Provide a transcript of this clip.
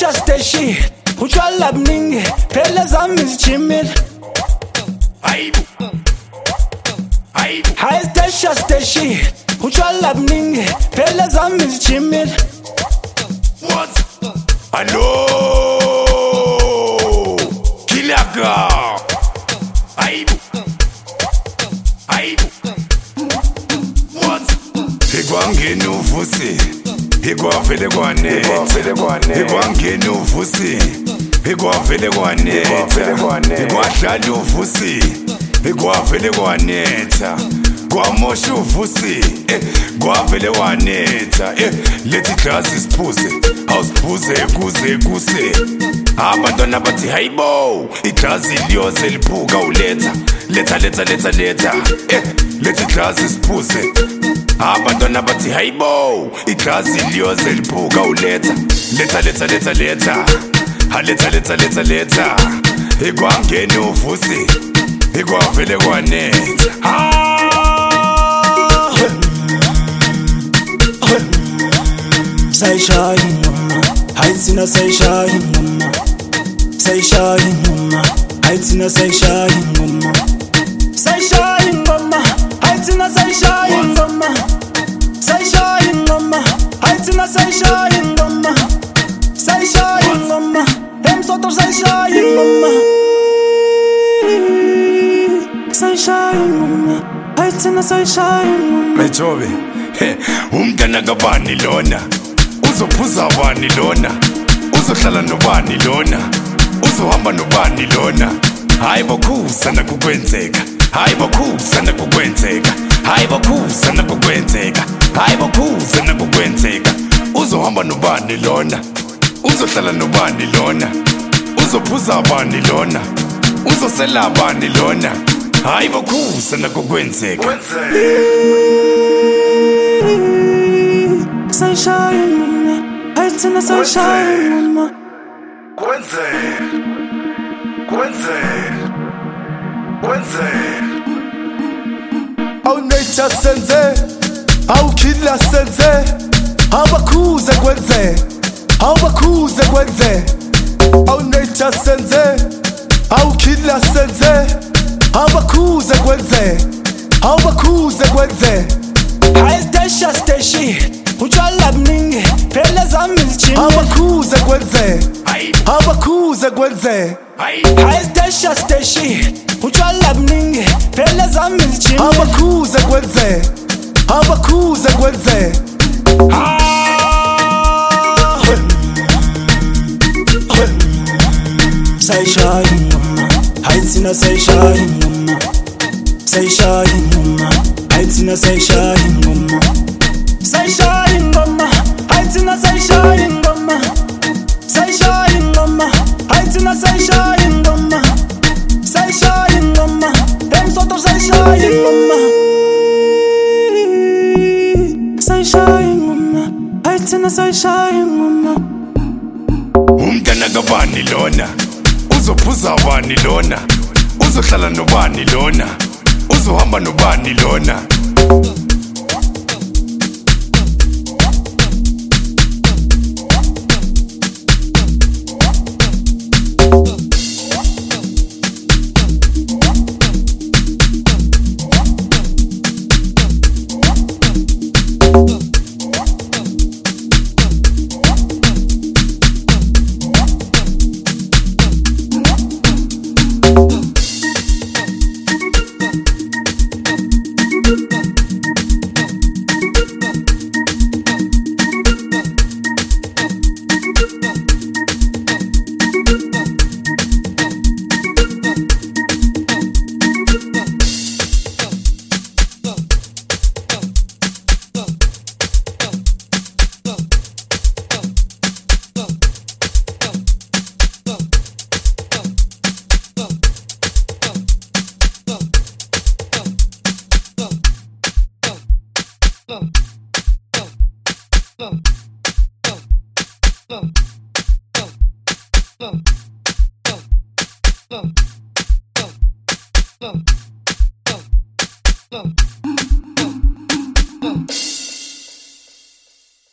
Station station utshwala buningi phela zami zijimile Hayibo High station utshwala buningi phela zami zijimile What? Hello Kilaka Hayibo What? Ekwangena uvusi ekwavele kwanetha ekwangena uvusi ekwavele kwanetha ekwadlala uvusi ekwavele kwanetha kwamosha uvusi kwavele wanetha lethi glass isiphuze awusiphuze kuze abantwana bathi hayibo iglasi liyoze liphuka uletha letha lethi glass isiphuze abantwana bathi hayibo iglasi liyoze liphuka uletha letha ekwangena uvusi ekwavele kwanetha sayishaya ingoma hayi thina sayishaya ingoma sayishaya ingoma hayi thina sayishaya ingoma sayishaya ingoma hayi thina sayishaya ingoma sayishaya ingoma hayi thina sayishaya ingoma sayishaya ingoma emsoto sayishaya ingoma sayishaya ingoma hayi thina sayishaya ingoma Mejobe umntana kabani lona uzophuza bani lona uzohlala nobani lona uzohamba nobani lona hayi bokhuza nakukwenzeka hayi bokhuza nakukwenzeka hayi bokhuza nakukwenzeka hayi bokhuza nakukwenzeka uzohamba nobani lona uzohlala nobani lona uzophuza bani lona uzosela bani lona hayi bokhuza nakukwenzeka sayishaya ingoma hayi thina sayishaya ingoma Awu nature senze awu killer senze abakhuze kwenze abakhuze kwenze awu nature senze awu killer senze abakhuze kwenze abakhuze kwenze High station utshwala buningi phela zami zijimile abakhuze kwenze abakhuze kwenze High station utshwala buningi phela zami zijimile abakhuze kwenze abakhuze kwenze sayishaya ingoma hayi thina sayishaya ingoma sayishaya ingoma hayi thina sayishaya ingoma sayishaya ingoma hayi thina sayishaya ingoma sayishaya ingoma hayi thina sayishaya ingoma sayishaya ingoma emsoto sayishaya ingoma sayishaya ingoma hayi thina sayishaya ingoma umntana kabani lona uzophuza bani lona uzohlala nobani lona uzohamba nobani lona Look.